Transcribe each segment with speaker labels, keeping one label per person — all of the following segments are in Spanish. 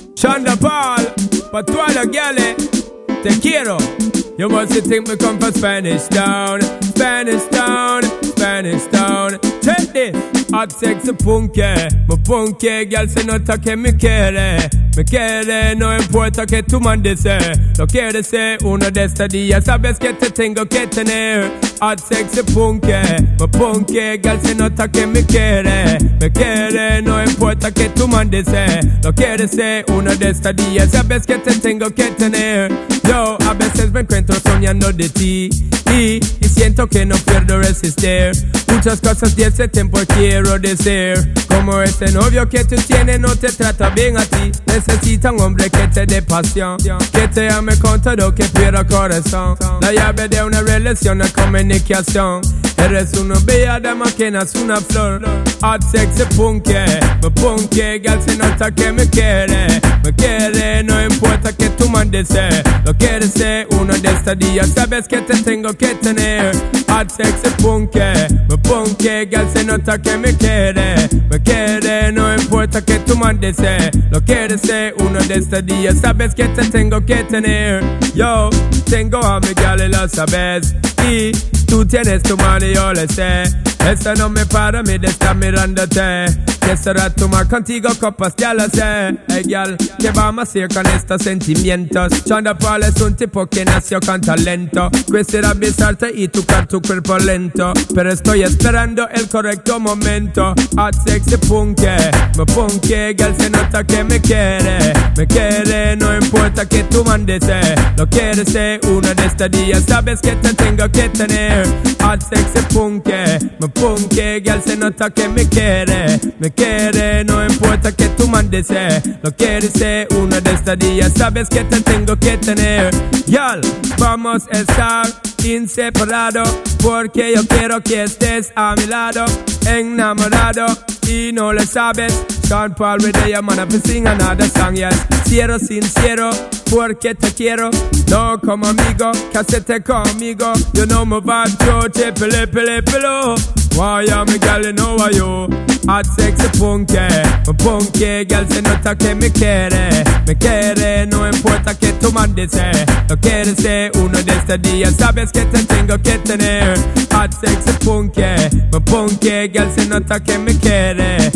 Speaker 1: Shonda Paul, pa' todas las gales, te quiero. You must think me come from Spanish Town, Spanish Town, Spanish Town. Check this. Hot sexy punky, my punky girl se nota que me quiere, no importa que tu man desee, lo quiere ser uno de estos días, sabes que te tengo que tener. Hot sexy punky, my punky girl se nota que me quiere, no importa que tu man desee, lo quiere ser uno de estos días, sabes que te tengo que tener. Yo a veces me encuentro soñando de ti y siento que no pierdo resistir. Muchas cosas de ese tiempo quiero decir, como ese novio que tú tienes no te trata bien a ti. Necesita un hombre que te dé pasión, que te ame con todo, que pierda corazón. La llave de una relación es comunicación. Eres una bella dama que nace una flor. Hot sexy punky, my punky girl se nota que me quiere, no importa que tu man desee, lo quiere ser uno de estos días, sabes que te tengo que tener. Hot sexy punky, my punky girl se nota que me quiere, no importa que tu man desee, lo quiere ser uno de estos días, sabes que te tengo que tener. Yo tengo a mi girl y lo sabes, y tú tienes tu mano y yo le sé. Esto no me para mí de estar mirándote, que será tomar contigo copas, ya lo sé. Hey girl, ¿qué vamos a hacer con estos sentimientos? Shonda Paul es un tipo que nació con talento, quisiera besarte y tocar tu cuerpo lento, pero estoy esperando el correcto momento. Hot sexy punky, my punky girl se nota que me quiere, no importa que tu man desee, lo quiere ser uno de estos días, sabes que te tengo que tener. Hot sexy punky, my punky girl se nota que me quiere, no importa que tu man desee, lo quiere ser uno de estos días, sabes que te tengo que tener. Girl, vamos a estar inseparados, porque yo quiero que estés a mi lado, enamorado, y no lo sabes. Sean Paul with the man up and sing another song, yes. Sincero, porque te quiero, no como amigo, casete conmigo. You know my vibe, choche, pele. Why am I girl, you know why you? Hot sexy punky, my punky girl se nota que me quiere, no importa que tu man desee, lo quiere ser uno de estos días, sabes que te tengo que tener. Hot sexy punky, my punky girl se nota que me quiere,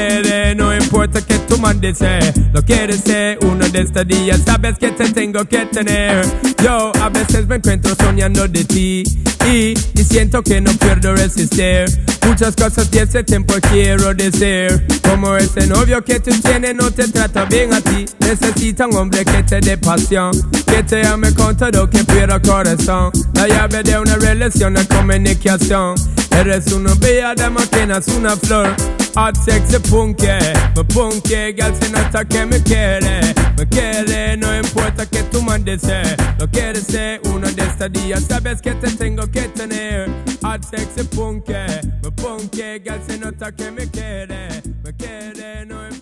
Speaker 1: no importa que tu man desee, lo quiere ser uno de estos días, sabes que te tengo que tener. Yo a veces me encuentro soñando de ti y siento que no pierdo resistir. Muchas cosas de ese tiempo quiero decir, como ese novio que tú tienes no te trata bien a ti. Necesita un hombre que te dé pasión, que te ame con todo, que pierda corazón. La llave de una relación es comunicación. Eres una bella dama que nace una flor. Hot sexy punky, my punky girl se nota que me quiere, no importa que tu man desee, lo quiere ser uno de estos días, sabes que te tengo que tener. Hot sexy punky, my punky girl se nota que me quiere, no importa